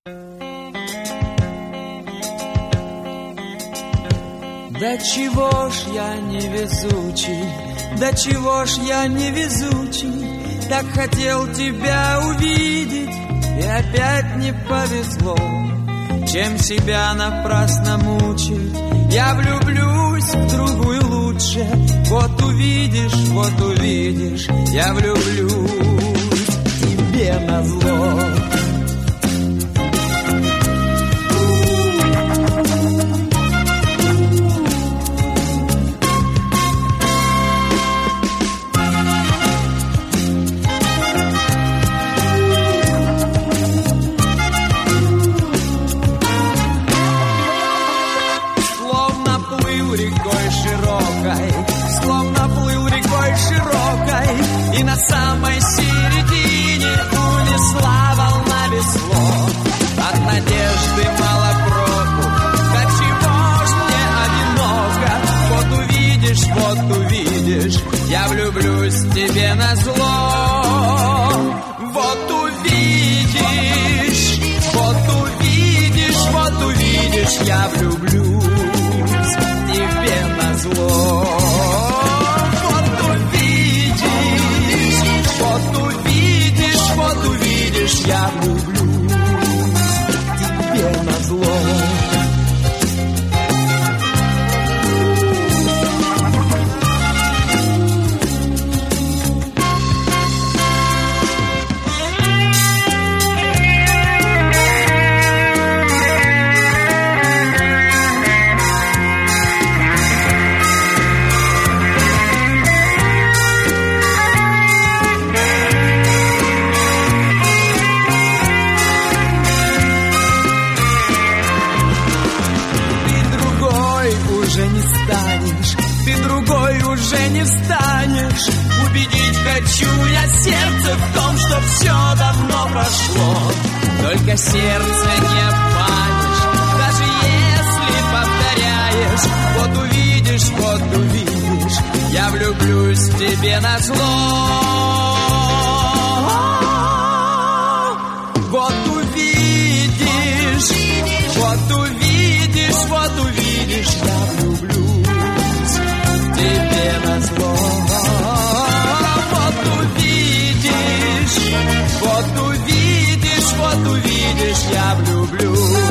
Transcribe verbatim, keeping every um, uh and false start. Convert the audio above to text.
Да чего ж я невезучий, да чего ж я невезучий, так хотел тебя увидеть, и опять не повезло. Чем себя напрасно мучить, я влюблюсь в другую лучше. Вот увидишь, вот увидишь, я влюблюсь тебе назло. И на самой середине унесла волна весло. От надежды мало проку, да чего ж мне одиноко. Вот увидишь, вот увидишь, я влюблюсь тебе назло. Вот увидишь, вот увидишь, вот увидишь, я влюблюсь тебе назло. Вот увидишь, вот увидишь, я влюблюсь тебе назло. Уже не встанешь. Убедить хочу я сердце в том, что все давно прошло. Только сердце не обманешь, даже если повторяешь. Вот увидишь, вот увидишь, я влюблюсь тебе назло. Вот увидишь, вот увидишь, вот увидишь, я влюблюсь тебе назло. Вот увидишь, вот увидишь, вот увидишь, я влюблюсь